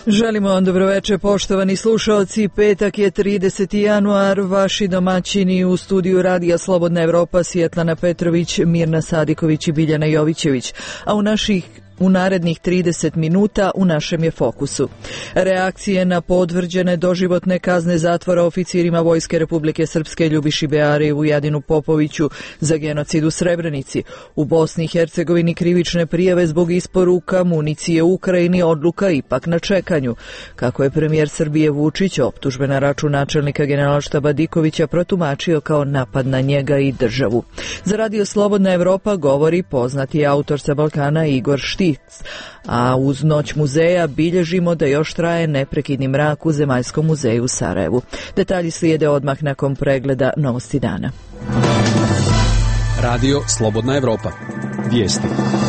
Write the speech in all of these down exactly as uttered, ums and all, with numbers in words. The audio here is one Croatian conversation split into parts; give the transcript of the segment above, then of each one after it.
Želimo vam dobroveče, poštovani slušalci. Petak je trideseti januar, vaši domaćini u studiju Radija Slobodna Evropa Svjetlana Petrović, Mirna Sadiković i Biljana Jovićević, a u naših U narednih trideset minuta u našem je fokusu. Reakcije na potvrđene doživotne kazne zatvora oficirima Vojske Republike Srpske Ljubiši Beari i Vujadinu Popoviću za genocid u Srebrenici. U Bosni i Hercegovini krivične prijave zbog isporuka municije u Ukrajini, odluka ipak na čekanju. Kako je premijer Srbije Vučić optužbe na račun načelnika Generalštaba Dikovića protumačio kao napad na njega i državu. Za Radio Slobodna Evropa govori poznati autor sa Balkana Igor Štit. A uz Noć muzeja bilježimo da još traje neprekidni mrak u Zemaljskom muzeju u Sarajevu. Detalji slijede odmah nakon pregleda Novosti dana. Radio Slobodna Evropa. Vijesti.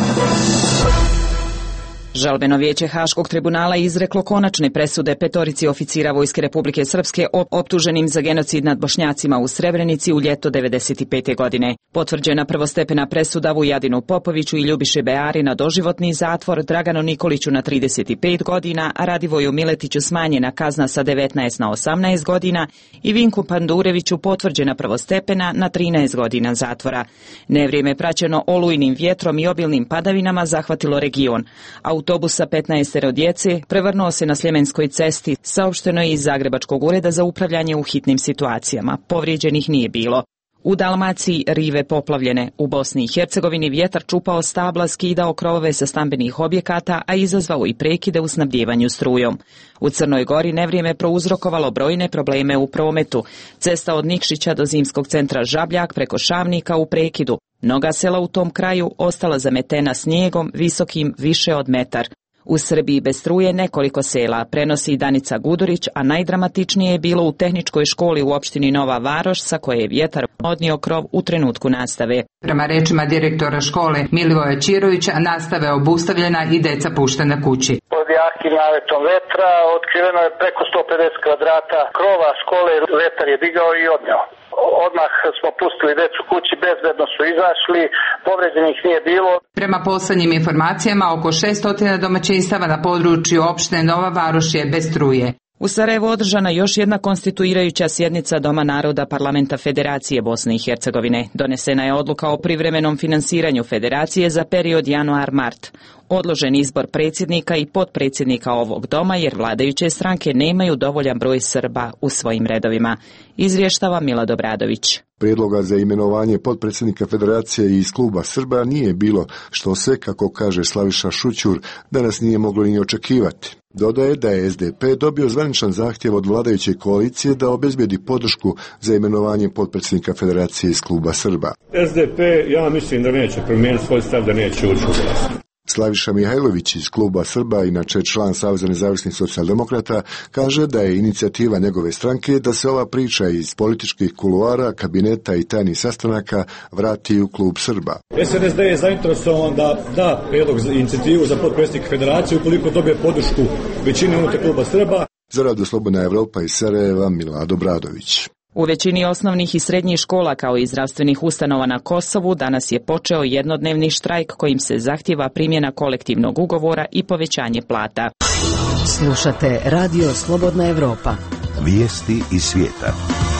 Žalbeno vijeće Haškog tribunala izreklo konačne presude petorici oficira Vojske Republike Srpske optuženim za genocid nad Bošnjacima u Srebrenici u ljeto devedeset pete. godine. Potvrđena prvostepena presuda Vujadinu Popoviću i Ljubiši Beari na doživotni zatvor, Draganu Nikoliću na trideset pet godina, a Radivoju Miletiću smanjena kazna sa devetnaest na osamnaest godina i Vinku Pandureviću potvrđena prvostepena na trinaest godina zatvora. Nevrijeme praćeno olujnim vjetrom i obilnim padavinama zahvatilo region. Autobus sa petnaestero djece prevrnuo se na Sljemenskoj cesti, saopšteno je iz Zagrebačkog ureda za upravljanje u hitnim situacijama. Povrijeđenih nije bilo. U Dalmaciji rive poplavljene, u Bosni i Hercegovini vjetar čupao stabla, skidao krovove sa stambenih objekata, a izazvao i prekide u snabdjevanju strujom. U Crnoj Gori nevrijeme prouzrokovalo brojne probleme u prometu. Cesta od Nikšića do zimskog centra Žabljak preko Šavnika u prekidu. Mnoga sela u tom kraju ostala zametena snijegom visokim više od metar. U Srbiji bez struje nekoliko sela, prenosi Danica Gudurić, a najdramatičnije je bilo u tehničkoj školi u opštini Nova Varoš, sa koje je vjetar odnio krov u trenutku nastave. Prema rečima direktora škole Milivoja Čirovića, nastava je obustavljena i deca puštena kući. Pod jakim naletom vetra otkriveno je preko sto pedeset kvadrata krova škole, vetar je digao i odneo. Odmah smo pustili decu kući, bezbedno su izašli, povređenih nije bilo. Prema poslednjim informacijama, oko šesto domaćinstava na području opštine Nova Varoš je bez struje. U Sarajevu održana još jedna konstituirajuća sjednica Doma naroda Parlamenta Federacije Bosne i Hercegovine. Donesena je odluka o privremenom finansiranju Federacije za period januar-mart. Odložen izbor predsjednika i potpredsjednika ovog doma jer vladajuće stranke nemaju dovoljan broj Srba u svojim redovima. Izvještava Milad Obradović. Prijedloga za imenovanje potpredsjednika Federacije iz kluba Srba nije bilo, što se, kako kaže Slaviša Šućur, danas nije moglo ni očekivati. Dodaje da je S D P dobio zvaničan zahtjev od vladajuće koalicije da obezbedi podršku za imenovanje potpredsjednika Federacije iz kluba Srba. S D P, ja mislim da neće promijeniti svoj stav, da neće ući u vlast. Slaviša Mihajlović iz kluba Srba, inače član Saveza nezavisnih socijaldemokrata, kaže da je inicijativa njegove stranke da se ova priča iz političkih kuluara, kabineta i tajnih sastanaka vrati u klub Srba. S N S D je zainteresovan da da prijedlog za inicijativu za potpredsjednika Federacije ukoliko dobije podršku većine unutar kluba Srba. Za Radio Slobodna Evropa iz Sarajeva, Milad Obradović. U većini osnovnih i srednjih škola kao i zdravstvenih ustanova na Kosovu danas je počeo jednodnevni štrajk kojim se zahtijeva primjena kolektivnog ugovora i povećanje plata. Slušate Radio Slobodna Evropa. Vijesti iz svijeta.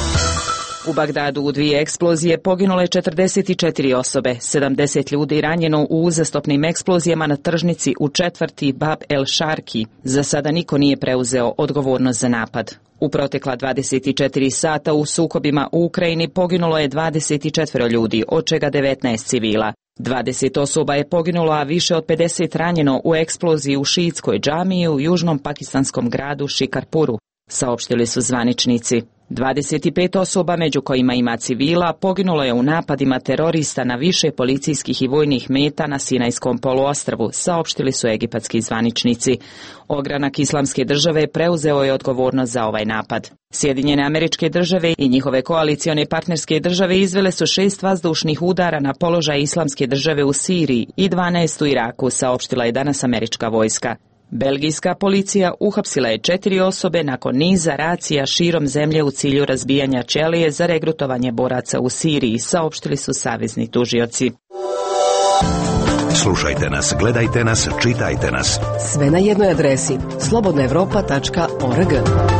U Bagdadu u dvije eksplozije poginule četrdeset četiri osobe, sedamdeset ljudi ranjeno u uzastopnim eksplozijama na tržnici u četvrti Bab el Sharki. Za sada niko nije preuzeo odgovornost za napad. U protekla dvadeset četiri sata u sukobima u Ukrajini poginulo je dvadeset četiri ljudi, od čega devetnaest civila. dvadeset osoba je poginulo, a više od pedeset ranjeno u eksploziji u šiitskoj džamiji u južnom pakistanskom gradu Šikarpuru, saopštili su zvaničnici. dvadeset pet osoba, među kojima ima civila, poginulo je u napadima terorista na više policijskih i vojnih meta na Sinajskom poluostrvu, saopštili su egipatski zvaničnici. Ogranak Islamske države preuzeo je odgovornost za ovaj napad. Sjedinjene Američke Države i njihove koalicione partnerske države izvele su šest vazdušnih udara na položaj Islamske države u Siriji i dvanaest u Iraku, saopštila je danas američka vojska. Belgijska policija uhapsila je četiri osobe nakon niza racija širom zemlje u cilju razbijanja ćelije za regrutovanje boraca u Siriji, saopštili su savezni tužioci. Slušajte nas, gledajte nas, čitajte nas. Sve na jednoj adresi slobodna europa tačka org.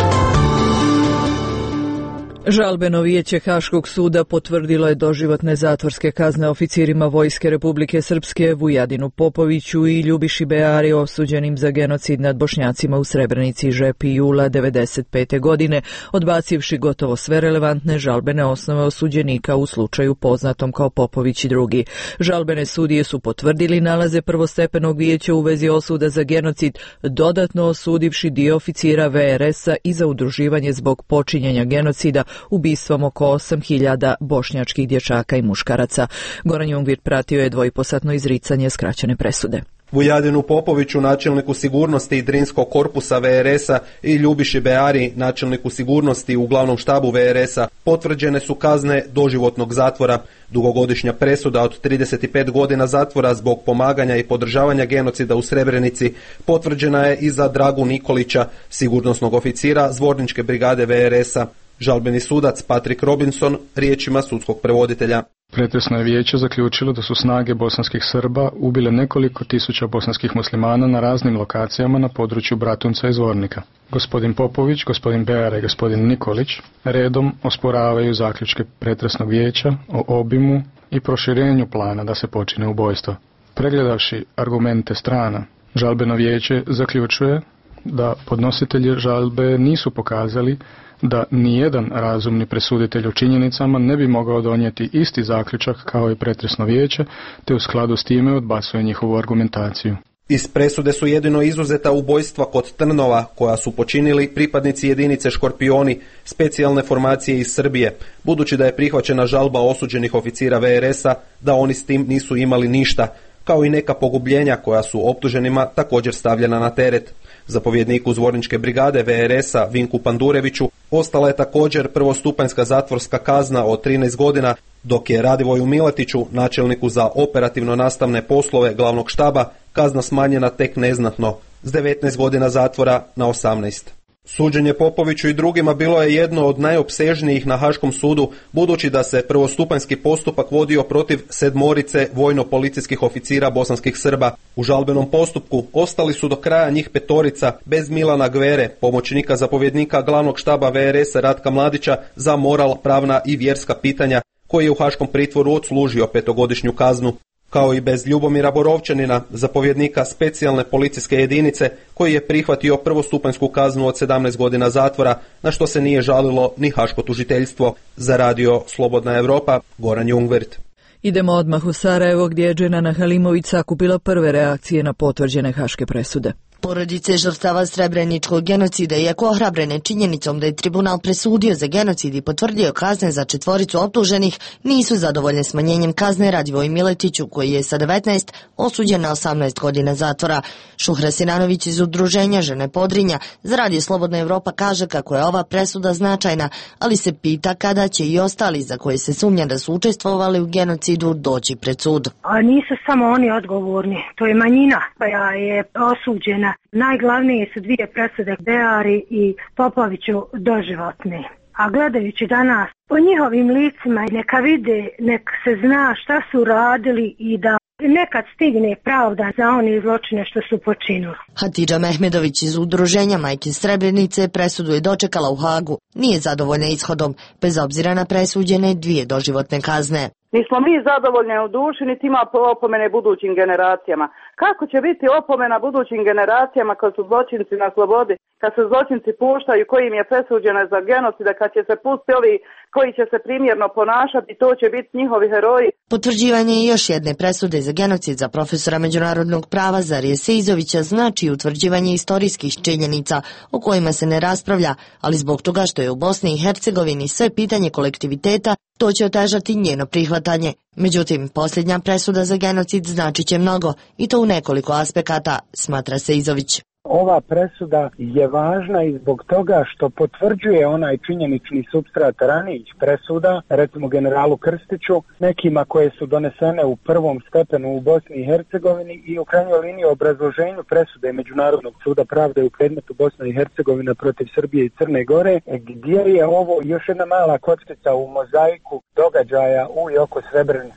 Žalbeno vijeće Haškog suda potvrdilo je doživotne zatvorske kazne oficirima Vojske Republike Srpske Vujadinu Popoviću i Ljubiši Beari osuđenim za genocid nad Bošnjacima u Srebrenici i Žepi jula devedeset pete. godine, odbacivši gotovo sve relevantne žalbene osnove osuđenika u slučaju poznatom kao Popović i drugi. Žalbene sudije su potvrdili nalaze prvostepenog vijeća u vezi osuda za genocid, dodatno osudivši dio oficira V R S-a i za udruživanje zbog počinjenja genocida ubistvom oko osam hiljada bošnjačkih dječaka i muškaraca. Goran Jungvir pratio je dvoiposatno izricanje skraćene presude. Vujadinu Popoviću, načelniku sigurnosti i Drinskog korpusa V R S-a i Ljubiši Beari, načelniku sigurnosti u glavnom štabu V R S-a, potvrđene su kazne doživotnog zatvora. Dugogodišnja presuda od trideset pet godina zatvora zbog pomaganja i podržavanja genocida u Srebrenici potvrđena je i za Dragu Nikolića, sigurnosnog oficira Zvorničke brigade V R S-a. Žalbeni sudac Patrick Robinson riječima sudskog prevoditelja. Pretresno je vijeće zaključilo da su snage bosanskih Srba ubile nekoliko tisuća bosanskih muslimana na raznim lokacijama na području Bratunca i Zvornika. Gospodin Popović, gospodin Beara i gospodin Nikolić redom osporavaju zaključke pretresnog vijeća o obimu i proširenju plana da se počine ubojstvo. Pregledavši argumente strana, žalbeno vijeće zaključuje da podnositelji žalbe nisu pokazali da nijedan razumni presuditelj u činjenicama ne bi mogao donijeti isti zaključak kao i pretresno vijeće, te u skladu s time odbacuje njihovu argumentaciju. Iz presude su jedino izuzeta ubojstva kod Trnova, koja su počinili pripadnici jedinice Škorpioni, specijalne formacije iz Srbije, budući da je prihvaćena žalba osuđenih oficira V R S-a da oni s tim nisu imali ništa, kao i neka pogubljenja koja su optuženima također stavljena na teret. Zapovjedniku Zvorničke brigade V R S-a Vinku Pandureviću ostala je također prvostupanjska zatvorska kazna od trinaest godina, dok je Radivoju Miletiću, načelniku za operativno nastavne poslove glavnog štaba, kazna smanjena tek neznatno, s devetnaest godina zatvora na osamnaest. Suđenje Popoviću i drugima bilo je jedno od najopsežnijih na Haškom sudu, budući da se prvostupanjski postupak vodio protiv sedmorice vojno-policijskih oficira bosanskih Srba. U žalbenom postupku ostali su do kraja njih petorica bez Milana Gvere, pomoćnika zapovjednika glavnog štaba V R S-a Ratka Mladića za moral, pravna i vjerska pitanja, koji je u haškom pritvoru odslužio petogodišnju kaznu, kao i bez Ljubomira Borovčanina, zapovjednika specijalne policijske jedinice, koji je prihvatio prvostupanjsku kaznu od sedamnaest godina zatvora, na što se nije žalilo ni haško tužiteljstvo. Za radio Slobodna Europa, Goran Jungvert. Idemo odmah u Sarajevo, gdje je Dženana Halimović sakupila prve reakcije na potvrđene haške presude. Porodice žrtava srebreničkog genocida, iako ohrabrene činjenicom da je tribunal presudio za genocid i potvrdio kazne za četvoricu optuženih, nisu zadovoljne smanjenjem kazne Radivoju Miletiću, koji je sa devetnaest osuđen na osamnaest godina zatvora. Šuhra Sinanović iz udruženja Žene Podrinja za radio Slobodna Evropa kaže kako je ova presuda značajna, ali se pita kada će i ostali za koje se sumnja da su učestvovali u genocidu doći pred sud. A nisu samo oni odgovorni, to je manjina koja je osuđena. Najglavnije su dvije presude, Beari i Popoviću, doživotne. A gledajući danas po njihovim licima, neka vide, nek se zna šta su radili i da nekad stigne pravda za one zločine što su počinili. Hatidža Mehmedović iz udruženja Majke Srebrenice presudu je dočekala u Hagu. Nije zadovoljna ishodom, bez obzira na presuđene dvije doživotne kazne. Nismo mi zadovoljni u duši, niti ima opomene budućim generacijama. Kako će biti opomena budućim generacijama kad su zločinci na slobodi, kad se zločinci puštaju, koji im je presuđeno za genocida, kad će se pustiti ovi koji će se primjerno ponašati, to će biti njihovi heroji. Potvrđivanje još jedne presude za genocid za profesora međunarodnog prava Zarije Seizovića znači utvrđivanje istorijskih činjenica o kojima se ne raspravlja, ali zbog toga što je u Bosni i Hercegovini sve pitanje kolektiviteta, to će otežati njeno prihvatanje. Međutim, posljednja presuda za genocid znači će mnogo, i to u nekoliko aspekata, smatra Seizović. Ova presuda je važna i zbog toga što potvrđuje onaj činjenični supstrat ranijih presuda, recimo generalu Krstiću, nekima koje su donesene u prvom stepenu u Bosni i Hercegovini i u krajnjoj liniji obrazloženju presude Međunarodnog suda pravde u predmetu Bosna i Hercegovina protiv Srbije i Crne Gore, gdje je ovo još jedna mala kockica u mozaiku događaja u i oko Srebrenice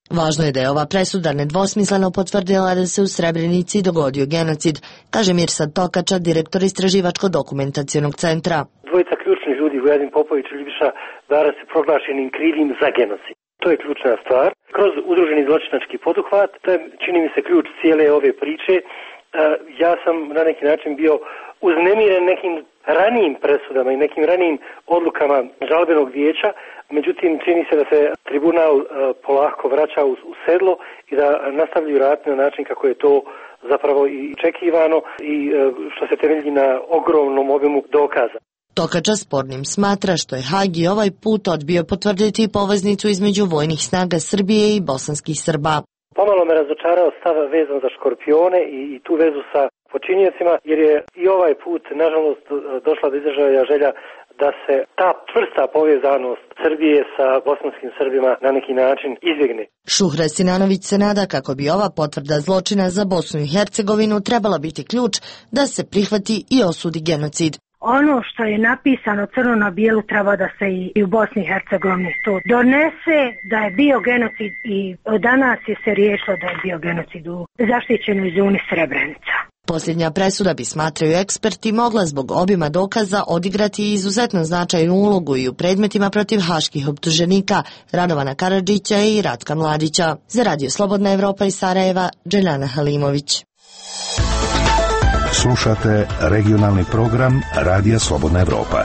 Važno je da je ova presuda nedvosmisleno potvrdila da se u Srebrenici dogodio genocid, kaže Mirsad Tokača, direktor Istraživačko-dokumentacionog centra. Dvojica ključnih ljudi, Vujadin Popović i Ljubiša Dara, se proglašenim krivim za genocid. To je ključna stvar. Kroz udruženi zločinački poduhvat, to je, čini mi se, ključ cijele ove priče. Ja sam na neki način bio uznemiren nekim ranijim presudama i nekim ranijim odlukama žalbenog vijeća, međutim čini se da se tribunal polako vraća u sedlo i da nastavljaju raditi na način kako je to zapravo i očekivano i što se temelji na ogromnom obimu dokaza. Tokača spornim smatra što je Hag i ovaj put odbio potvrditi poveznicu između vojnih snaga Srbije i bosanskih Srba. Pomalo me razočarao stav vezan za škorpione i, i tu vezu sa počinjecima, jer je i ovaj put, nažalost, došla do izražaja želja da se ta čvrsta povezanost Srbije sa bosanskim Srbima na neki način izbjegne. Šuhra Sinanović se nada kako bi ova potvrda zločina za Bosnu i Hercegovinu trebala biti ključ da se prihvati i osudi genocid. Ono što je napisano crno na bijelu treba da se i u Bosni i Hercegovini to donese, da je bio genocid i danas je se riješilo da je bio genocid u zaštićenoj zoni Srebrenica. Posljednja presuda, bi smatraju eksperti, mogla zbog obima dokaza odigrati izuzetno značajnu ulogu i u predmetima protiv haških optuženika Radovana Karadžića i Ratka Mladića. Za Radio Slobodna Evropa iz Sarajeva, Dželjana Halimović. Slušate regionalni program Radija Slobodna Evropa.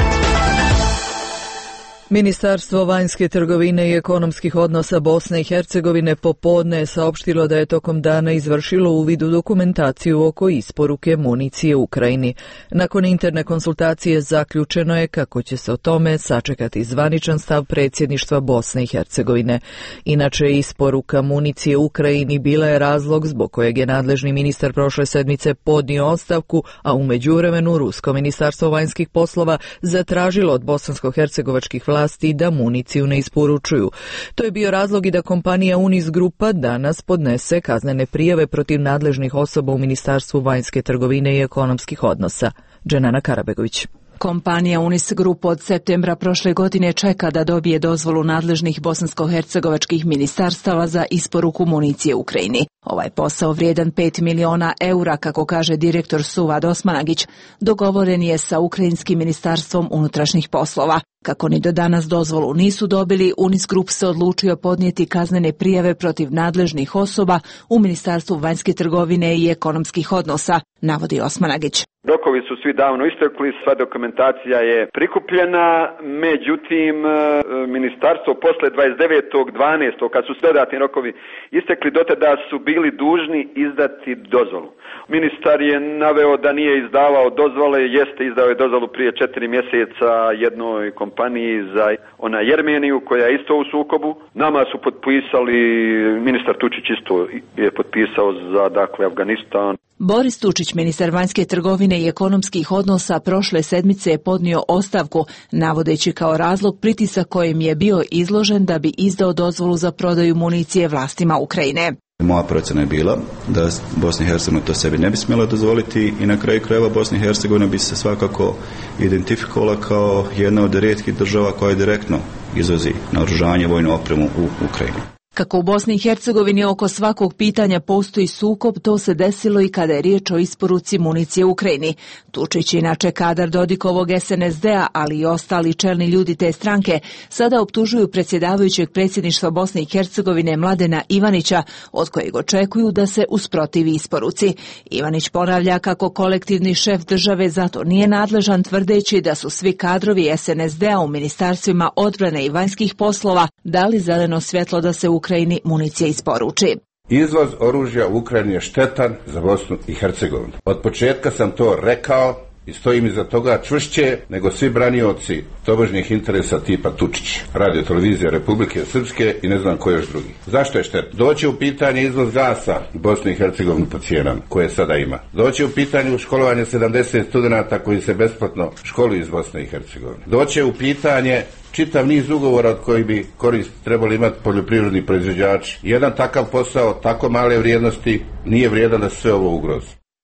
Ministarstvo vanjske trgovine i ekonomskih odnosa Bosne i Hercegovine popodne je saopštilo da je tokom dana izvršilo uvid u dokumentaciju oko isporuke municije Ukrajini. Nakon interne konsultacije zaključeno je kako će se o tome sačekati zvaničan stav predsjedništva Bosne i Hercegovine. Inače, isporuka municije Ukrajini bila je razlog zbog kojeg je nadležni ministar prošle sedmice podnio ostavku, a u međuvremenu Rusko ministarstvo vanjskih poslova zatražilo od bosansko-hercegovačkih vlasti da municiju ne isporučuju. To je bio razlog i da kompanija Unis Grupa danas podnese kaznene prijave protiv nadležnih osoba u Ministarstvu vanjske trgovine i ekonomskih odnosa. Dženana Karabegović. Kompanija Unis Group od septembra prošle godine čeka da dobije dozvolu nadležnih bosansko-hercegovačkih ministarstava za isporuku municije Ukrajini. Ovaj posao vrijedan pet miliona eura, kako kaže direktor Suvad Osmanagić, dogovoren je sa Ukrajinskim ministarstvom unutrašnjih poslova. Kako ni do danas dozvolu nisu dobili, Unis Group se odlučio podnijeti kaznene prijave protiv nadležnih osoba u Ministarstvu vanjske trgovine i ekonomskih odnosa, navodi Osmanagić. Rokovi su svi davno istekli, sva dokumentacija je prikupljena, međutim ministarstvo posle dvadeset devetog dvanaestog kad su dodatni rokovi istekli, dotada su bili dužni izdati dozvolu. Ministar je naveo da nije izdavao dozvole, jeste izdao je dozvolu prije četiri mjeseca jednoj kompaniji za ona Jermeniju koja je isto u sukobu. Nama su potpisali, ministar Tučić isto je potpisao za dakle Afganistan. Boris Tučić, ministar vanjske trgovine i ekonomskih odnosa, prošle sedmice je podnio ostavku, navodeći kao razlog pritisak kojim je bio izložen da bi izdao dozvolu za prodaju municije vlastima Ukrajine. Moja procjena je bila da Bosna i Hercegovina to sebi ne bi smjela dozvoliti i na kraju krajeva Bosna i Hercegovina bi se svakako identifikovala kao jedna od rijetkih država koja direktno izvozi naoružanje, vojnu opremu u Ukrajinu. Kako u Bosni i Hercegovini oko svakog pitanja postoji sukob, to se desilo i kada je riječ o isporuci municije Ukrajini. Tučić, inače kadar Dodikovog S N S D-a, ali i ostali čelni ljudi te stranke, sada optužuju predsjedavajućeg predsjedništva Bosne i Hercegovine Mladena Ivanića, od kojeg očekuju da se usprotivi isporuci. Ivanić ponavlja kako kolektivni šef države zato nije nadležan, tvrdeći da su svi kadrovi S N S D-a u ministarstvima odbrane i vanjskih poslova dali zeleno svjetlo da se u Ukrajini municija isporuči. Izvoz oružja u Ukrajini je štetan za Bosnu i Hercegovinu. Od početka sam to rekao i stojim iza toga čvršće nego svi branioci tobožnjih interesa tipa Tučić, Radio televizija Republike Srpske i ne znam ko još drugi. Zašto je štetno? Doći u pitanje izvoz gasa u Bosni i Hercegovini po cijenama koje sada ima. Doći u pitanje školovanje sedamdeset studenata koji se besplatno školuju iz Bosne i Hercegovine. Doći u pitanje čitav niz ugovora od kojih bi korist trebali imati poljoprivredni proizvođači. Jedan takav posao, tako male vrijednosti, nije vrijedan da sve ovo ugrozi.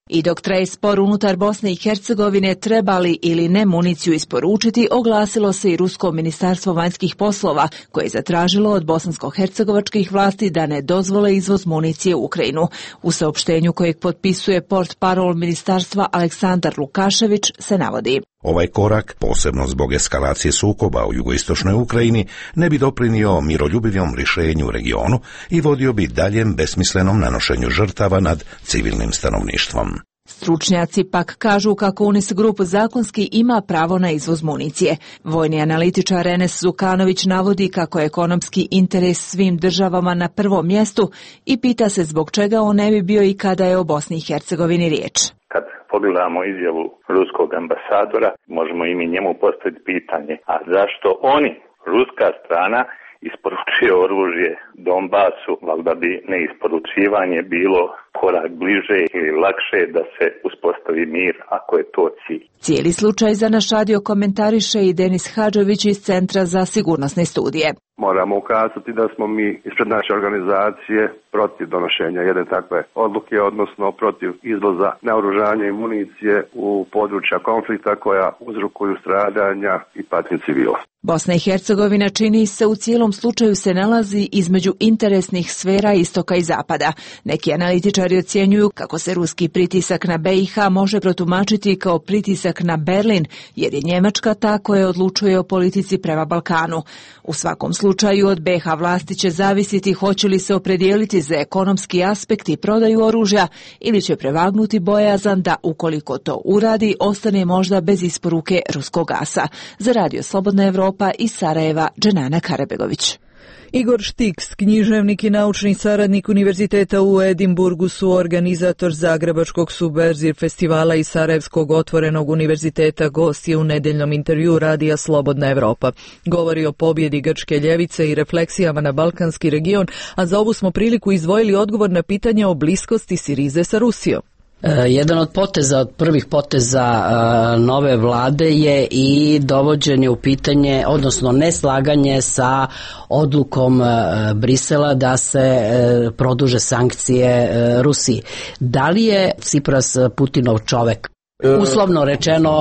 I dok traje spor unutar Bosne i Hercegovine treba li ili ne municiju isporučiti, oglasilo se i Rusko ministarstvo vanjskih poslova, koje je zatražilo od bosansko-hercegovačkih vlasti da ne dozvole izvoz municije u Ukrajinu. U saopštenju kojeg potpisuje portparol ministarstva Aleksandar Lukašević se navodi: Ovaj korak, posebno zbog eskalacije sukoba u jugoistočnoj Ukrajini, ne bi doprinio miroljubivom rješenju u regionu i vodio bi daljem besmislenom nanošenju žrtava nad civilnim stanovništvom. Stručnjaci pak kažu kako Unis Grup zakonski ima pravo na izvoz municije. Vojni analitičar Enes Zukanović navodi kako je ekonomski interes svim državama na prvom mjestu i pita se zbog čega on ne bi bio i kada je o Bosni i Hercegovini riječ. Kad pogledamo izjavu ruskog ambasadora, možemo i mi njemu postaviti pitanje, a zašto oni, ruska strana, isporučuje oružje Donbasu, valjda bi neisporučivanje bilo korak bliže ili lakše da se uspostavi mir, ako je to cilj. Cijeli slučaj za naš radio komentariše i Denis Hadžović iz Centra za sigurnosne studije. Moramo ukazati da smo mi ispred naše organizacije protiv donošenja jedne takve odluke, odnosno protiv izvoza naoružanja i municije u područja konflikta koja uzrokuju stradanja i patnje civila. Bosna i Hercegovina, čini se, u cijelom slučaju se nalazi između interesnih sfera istoka i zapada. Neki analitičari ocjenjuju kako se ruski pritisak na B i H može protumačiti kao pritisak na Berlin, jer je Njemačka ta koja odlučuje o politici prema Balkanu. U svakom slučaju od B i H vlasti će zavisiti hoće li se opredijeliti za ekonomski aspekt i prodaju oružja ili će prevagnuti bojazan da, ukoliko to uradi, ostane možda bez isporuke ruskog gasa. Za Radio Slobodna Evropa iz Sarajeva, Dženana Karabegović. Igor Štiks, književnik i naučni saradnik Univerziteta u Edinburgu, su organizator Zagrebačkog Subverzir festivala i Sarajevskog otvorenog univerziteta, gost je u nedeljnom intervju Radija Slobodna Evropa. Govori o pobjedi grčke ljevice i refleksijama na balkanski region, a za ovu smo priliku izdvojili odgovor na pitanje o bliskosti Sirize sa Rusijom. Jedan od poteza, od prvih poteza uh, nove vlade je i dovođenje u pitanje, odnosno neslaganje sa odlukom uh, Brisela da se uh, produže sankcije uh, Rusiji. Da li je Cipras Putinov čovek? Uslovno rečeno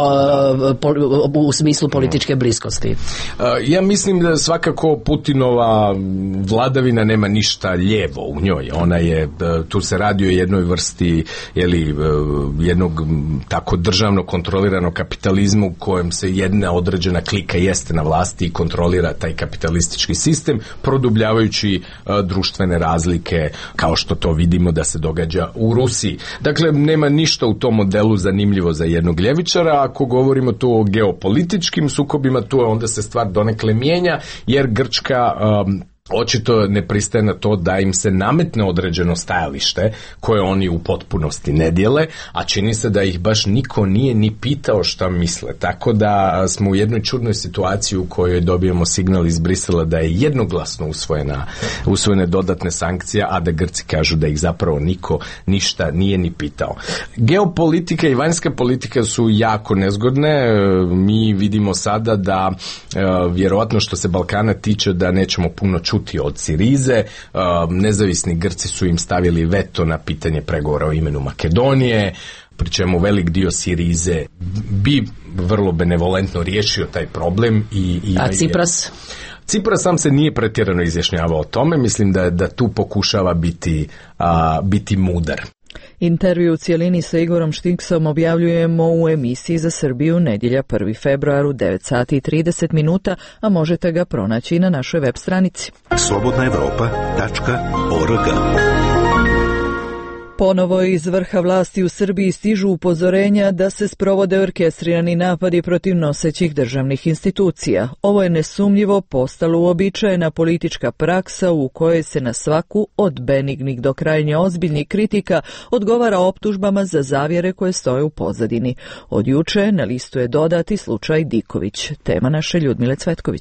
u smislu političke bliskosti. Ja mislim da svakako Putinova vladavina nema ništa lijevo u njoj. Ona je, tu se radi o jednoj vrsti jeli, jednog tako državno kontroliranog kapitalizmu u kojem se jedna određena klika jeste na vlasti i kontrolira taj kapitalistički sistem, produbljavajući društvene razlike kao što to vidimo da se događa u Rusiji. Dakle, nema ništa u tom modelu zanimljivo za jednog ljevičara. Ako govorimo tu o geopolitičkim sukobima, tu onda se stvar donekle mijenja, jer Grčka um, očito ne pristaje na to da im se nametne određeno stajalište koje oni u potpunosti ne dijele, a čini se da ih baš niko nije ni pitao šta misle. Tako da smo u jednoj čudnoj situaciji u kojoj dobijemo signal iz Brisela da je jednoglasno usvojena, usvojene dodatne sankcije, a da Grci kažu da ih zapravo niko ništa nije ni pitao. Geopolitika i vanjska politika su jako nezgodne. Mi vidimo sada da vjerovatno što se Balkana tiče da nećemo puno čuti od Sirize. Nezavisni Grci su im stavili veto na pitanje pregovora o imenu Makedonije, pri čemu velik dio Sirize bi vrlo benevolentno riješio taj problem. I, i A Cipras? Cipras sam se nije pretjerano izjašnjavao o tome. Mislim da, da tu pokušava biti, a, biti mudar. Intervju u cijelini sa Igorom Štiksom objavljujemo u emisiji za Srbiju nedjelja prvi februar u devet sati i trideset minuta, a možete ga pronaći i na našoj web stranici. slobodna evropa tačka org. Ponovo iz vrha vlasti u Srbiji stižu upozorenja da se sprovode orkestrirani napadi protiv nosećih državnih institucija. Ovo je nesumnjivo postalo uobičajena politička praksa u kojoj se na svaku od benignih do krajnje ozbiljnih kritika odgovara optužbama za zavjere koje stoje u pozadini. Od juče na listu je dodati slučaj Diković. Tema naše Ljudmile Cvetković.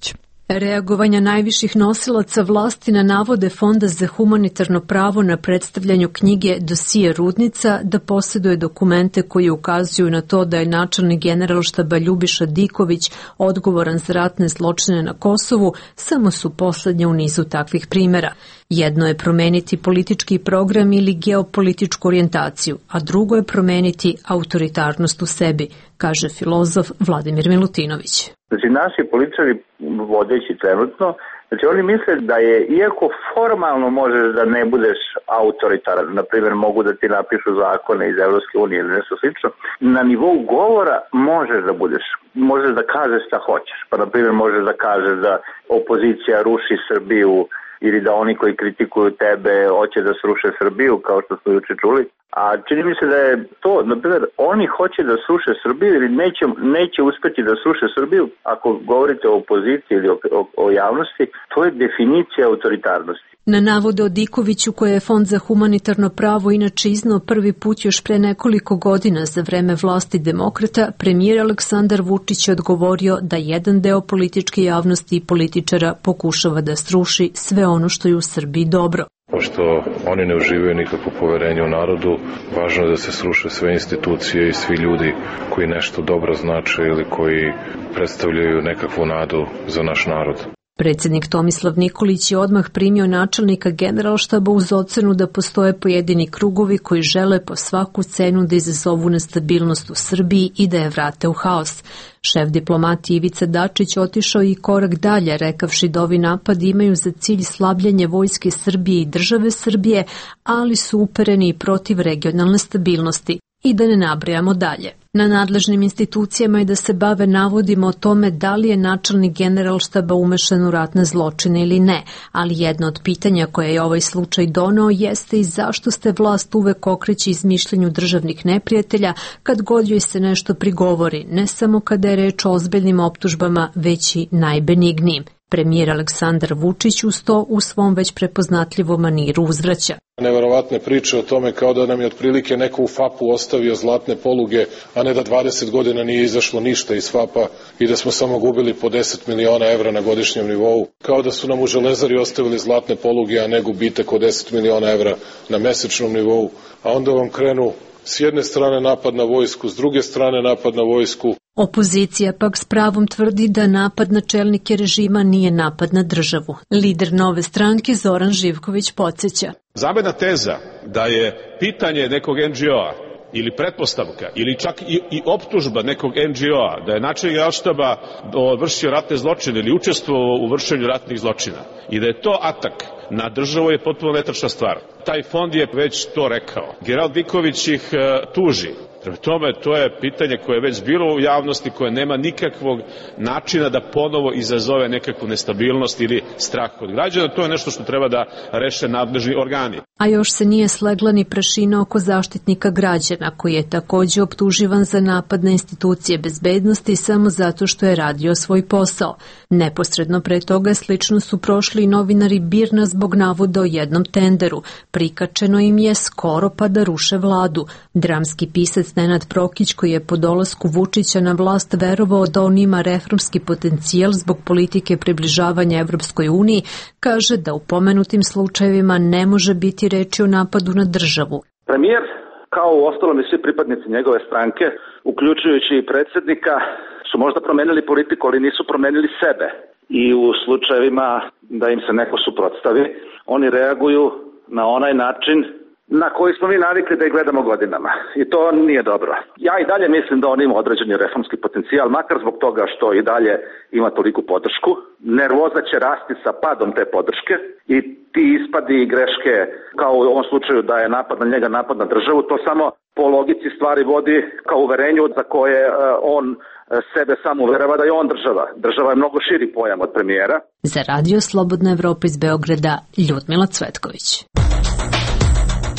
Reagovanja najviših nosilaca vlasti na navode Fonda za humanitarno pravo na predstavljanju knjige Dosije Rudnica da posjeduje dokumente koji ukazuju na to da je načelnik Generalštaba Ljubiša Diković odgovoran za ratne zločine na Kosovu, samo su poslednje u nizu takvih primjera. Jedno je promeniti politički program ili geopolitičku orijentaciju, a drugo je promeniti autoritarnost u sebi, kaže filozof Vladimir Milutinović. Znači, naši političari vodeći trenutno, znači oni misle da je, iako formalno možeš da ne budeš autoritaran, na primjer mogu da ti napišu zakone iz Evropske unije ili nešto slično, na nivou govora možeš da budeš, možeš da kažeš šta hoćeš. Pa na primjer možeš da kažeš da opozicija ruši Srbiju ili da oni koji kritikuju tebe hoće da sruše Srbiju, kao što smo juče čuli. A čini mi se da je to, na primjer, oni hoće da sruše Srbiju ili neće, neće uspeti da sruše Srbiju, ako govorite o opoziciji ili o, o, o javnosti, to je definicija autoritarnosti. Na navode o Dikoviću, koje je Fond za humanitarno pravo inače iznao prvi put još pre nekoliko godina za vreme vlasti demokrata, premijer Aleksandar Vučić je odgovorio da jedan deo političke javnosti i političara pokušava da sruši sve ono što je u Srbiji dobro. Pošto oni ne uživaju nikakvo poverenje u narodu, važno je da se sruše sve institucije i svi ljudi koji nešto dobro znače ili koji predstavljaju nekakvu nadu za naš narod. Predsjednik Tomislav Nikolić je odmah primio načelnika Generalštaba uz ocenu da postoje pojedini krugovi koji žele po svaku cenu da izazovu nestabilnost u Srbiji i da je vrate u haos. Šef diplomatije Ivica Dačić otišao i korak dalje, rekavši da ovi napadi imaju za cilj slabljenje vojske Srbije i države Srbije, ali su upereni i protiv regionalne stabilnosti. I da ne nabrajamo dalje. Na nadležnim institucijama je da se bave navodima o tome da li je načelnik Generalštaba umešan u ratne zločine ili ne, ali jedno od pitanja koje je ovaj slučaj doneo jeste i zašto ste vlast uvek okreći izmišljenju državnih neprijatelja kad god joj se nešto prigovori, ne samo kada je reč o ozbiljnim optužbama, već i najbenignijim. Premijer Aleksandar Vučić uz to u svom već prepoznatljivom maniru uzvraća. Neverovatne priče o tome kao da nam je otprilike neko u fapu ostavio zlatne poluge, a ne da dvadeset godina nije izašlo ništa iz fapa i da smo samo gubili po deset miliona evra na godišnjem nivou. Kao da su nam u Železari ostavili zlatne poluge, a ne gubitak od deset miliona evra na mesečnom nivou. A onda vam krenu s jedne strane napad na vojsku, s druge strane napad na vojsku. Opozicija pak s pravom tvrdi da napad na čelnike režima nije napad na državu. Lider Nove stranke Zoran Živković podsjeća. Zamena teza da je pitanje nekog en dže o-a ili pretpostavka ili čak i, i optužba nekog en dže o-a da je načelnik Generalštaba vršio ratne zločine ili učestvovao u vršenju ratnih zločina i da je to atak na državu je potpuno netačna stvar. Taj fond je već to rekao. General Diković ih uh, tuži. Prema tome, to je pitanje koje je već bilo u javnosti, koje nema nikakvog načina da ponovo izazove nekakvu nestabilnost ili strah kod građana. To je nešto što treba da reše nadležni organi. A još se nije slegla ni prašina oko Zaštitnika građana, koji je takođe optuživan za napad na institucije bezbednosti samo zato što je radio svoj posao. Neposredno pre toga slično su prošli i novinari Birna zbog navoda o jednom tenderu. Prikačeno im je skoro pa da ruše vladu. Dramski pisac Nenad Prokić, koji je po dolasku Vučića na vlast verovao da on ima reformski potencijal zbog politike približavanja Evropskoj uniji, kaže da u pomenutim slučajevima ne može biti reči o napadu na državu. Premijer, kao u ostalom i svi pripadnici njegove stranke, uključujući i predsjednika, su možda promenili politiku, ali nisu promenili sebe. I u slučajevima da im se neko suprotstavi, oni reaguju na onaj način na koji smo mi navikli da ih gledamo godinama. I to nije dobro. Ja i dalje mislim da on ima određeni reformski potencijal, makar zbog toga što i dalje ima toliku podršku. Nervoza će rasti sa padom te podrške i ti ispadi i greške, kao u ovom slučaju da je napad na njega, napad na državu, to samo po logici stvari vodi kao uverenju za koje on sebe sam uverava da je on država. Država je mnogo širi pojam od premijera. Za Radio Slobodna Evropa iz Beograda, Ljudmila Cvetković.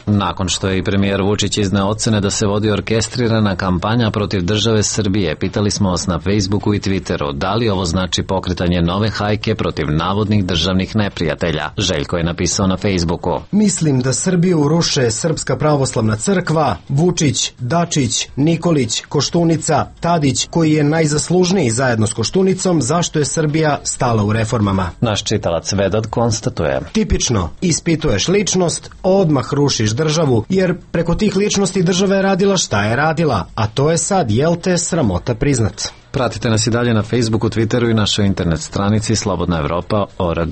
Nakon što je i premijer Vučić izneo ocene da se vodi orkestrirana kampanja protiv države Srbije, pitali smo vas na Facebooku i Twitteru da li ovo znači pokretanje nove hajke protiv navodnih državnih neprijatelja. Željko je napisao na Facebooku: Mislim da Srbiju ruše Srpska pravoslavna crkva, Vučić, Dačić, Nikolić, Koštunica, Tadić, koji je najzaslužniji zajedno s Koštunicom, zašto je Srbija stala u reformama. Naš čitalac Vedad konstatuje: Tipično, ispituješ ličnost, odmah rušiš državu, jer preko tih ličnosti država je radila šta je radila, a to je sad, jel te, sramota priznat. Pratite nas i dalje na Facebooku, Twitteru i našoj internet stranici slobodna evropa tačka org.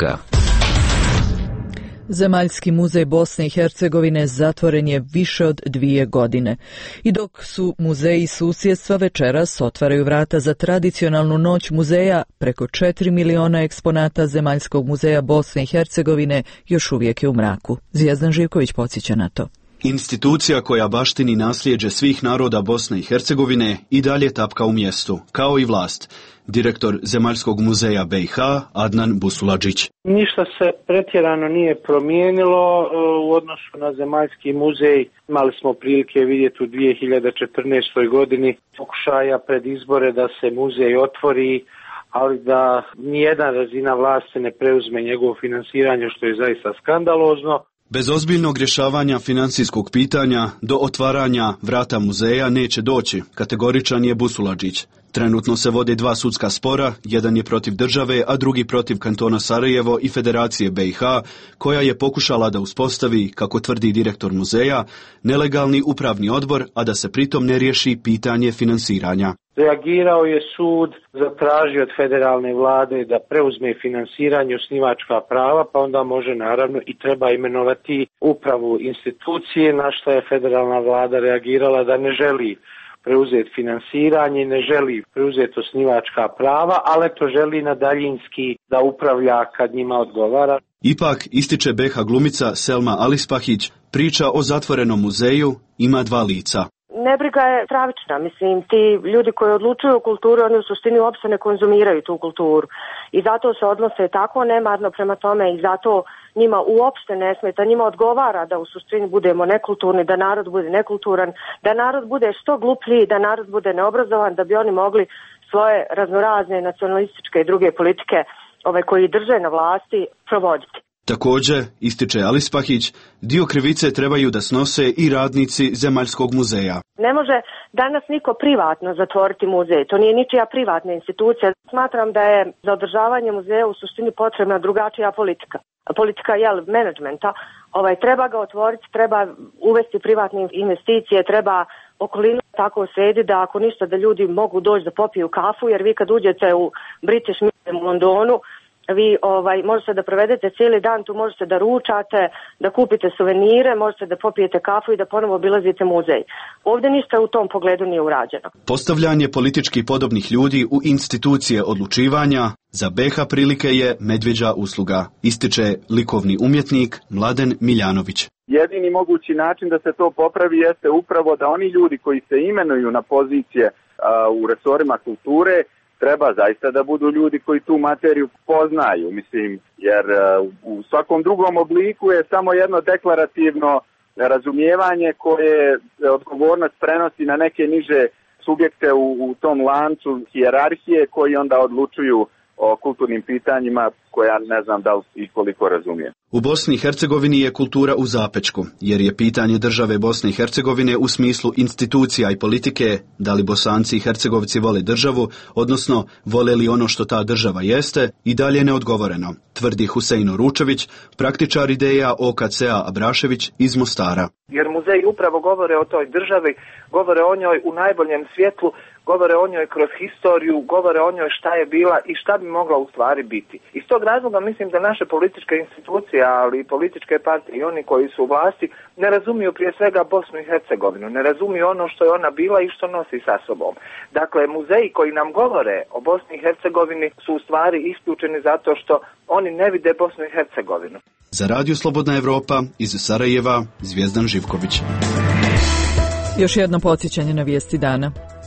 Zemaljski muzej Bosne i Hercegovine zatvoren je više od dvije godine. I dok su muzeji susjedstva večeras otvaraju vrata za tradicionalnu noć muzeja, preko četiri miliona eksponata Zemaljskog muzeja Bosne i Hercegovine još uvijek je u mraku. Zvijezdan Živković podsjeća na to. Institucija koja baštini nasljeđe svih naroda Bosne i Hercegovine i dalje tapka u mjestu, kao i vlast. Direktor Zemaljskog muzeja B i H Adnan Busuladžić. Ništa se pretjerano nije promijenilo u odnosu na Zemaljski muzej. Imali smo prilike vidjeti u dvije hiljade četrnaestoj godini pokušaja pred izbore da se muzej otvori, ali da nijedna razina vlasti ne preuzme njegovo finansiranje, što je zaista skandalozno. Bez ozbiljnog rješavanja financijskog pitanja do otvaranja vrata muzeja neće doći, kategoričan je Busuladžić. Trenutno se vode dva sudska spora, jedan je protiv države, a drugi protiv kantona Sarajevo i Federacije B i H, koja je pokušala da uspostavi, kako tvrdi direktor muzeja, nelegalni upravni odbor, a da se pritom ne riješi pitanje finansiranja. Reagirao je sud, zatražio od federalne vlade da preuzme finansiranje, osnivačka prava, pa onda može naravno i treba imenovati upravu institucije, na što je federalna vlada reagirala da ne želi preuzeti finansiranje, ne želi preuzeti osnivačka prava, ali to želi na daljinski da upravlja kad njima odgovara. Ipak, ističe B H glumica Selma Alispahić, priča o zatvorenom muzeju ima dva lica. Nebriga je stravična, mislim, ti ljudi koji odlučuju o kulturi, oni u suštini uopšte ne konzumiraju tu kulturu i zato se odnose tako nemarno prema tome i zato njima uopšte ne smeta, njima odgovara da u suštini budemo nekulturni, da narod bude nekulturan, da narod bude što gluplji, da narod bude neobrazovan, da bi oni mogli svoje raznorazne nacionalističke i druge politike ove koji drže na vlasti provoditi. Također, ističe Alispahić, dio krivice trebaju da snose i radnici Zemaljskog muzeja. Ne može danas niko privatno zatvoriti muzej, to nije ničija privatna institucija. Smatram da je za održavanje muzeja u suštini potrebna drugačija politika. Politika jel, menadžmenta, ovaj, treba ga otvoriti, treba uvesti privatne investicije, treba okolinu tako srediti da ako ništa da ljudi mogu doći da popiju kafu, jer vi kad uđete u British Museum u Londonu, vi ovaj, možete da provedete cijeli dan, tu možete da ručate, da kupite suvenire, možete da popijete kafu i da ponovo obilazite muzej. Ovdje ništa u tom pogledu nije urađeno. Postavljanje politički podobnih ljudi u institucije odlučivanja za B H prilike je medvjeđa usluga, ističe likovni umjetnik Mladen Miljanović. Jedini mogući način da se to popravi jeste upravo da oni ljudi koji se imenuju na pozicije a, u resorima kulture treba zaista da budu ljudi koji tu materiju poznaju, mislim, jer u svakom drugom obliku je samo jedno deklarativno razumijevanje koje odgovornost prenosi na neke niže subjekte u, u tom lancu hijerarhije koji onda odlučuju o kulturnim pitanjima koja ne znam da li i koliko razumije. U Bosni i Hercegovini je kultura u zapečku, jer je pitanje države Bosne i Hercegovine u smislu institucija i politike, da li Bosanci i Hercegovci vole državu, odnosno vole li ono što ta država jeste, i dalje neodgovoreno, tvrdi Husein Ručević, praktičar ideja O K C-a Abrašević iz Mostara. Jer muzeji upravo govore o toj državi, govore o njoj u najboljem svjetlu, govore o njoj kroz historiju, govore o njoj šta je bila i šta bi mogla u stvari biti. Iz tog razloga mislim da naše političke institucije, ali i političke partije i oni koji su u vlasti ne razumiju prije svega Bosnu i Hercegovinu, ne razumiju ono što je ona bila i što nosi sa sobom. Dakle, muzeji koji nam govore o Bosni i Hercegovini su u stvari isključeni zato što oni ne vide Bosnu i Hercegovinu. Za Radio Slobodna Evropa iz Sarajeva, Zvijezdan Živković. Još jedno podsjećanje na vijesti dana.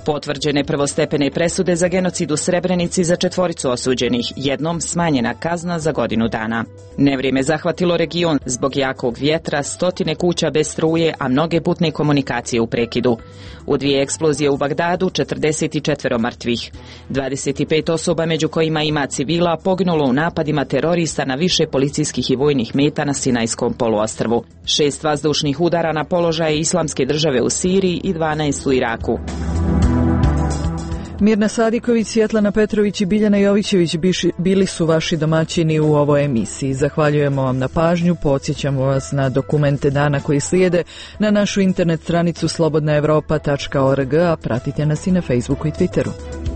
Potvrđene prvostepene presude za genocid u Srebrenici za četvoricu osuđenih, jednom smanjena kazna za godinu dana. Nevrijeme zahvatilo region zbog jakog vjetra, stotine kuća bez struje, a mnoge putne komunikacije u prekidu. U dvije eksplozije u Bagdadu četrdeset četiri mrtvih. dvadeset pet osoba, među kojima ima civila, poginulo u napadima terorista na više policijskih i vojnih meta na Sinajskom poluostrvu. Šest vazdušnih udara na položaje Islamske države u Siriji i dvanaest u Iraku. Mirna Sadiković, Svjetlana Petrović i Biljana Jovićević bili su vaši domaćini u ovoj emisiji. Zahvaljujemo vam na pažnju, podsjećamo vas na dokumente dana koji slijede na našu internet stranicu slobodna evropa tačka org, a pratite nas i na Facebooku i Twitteru.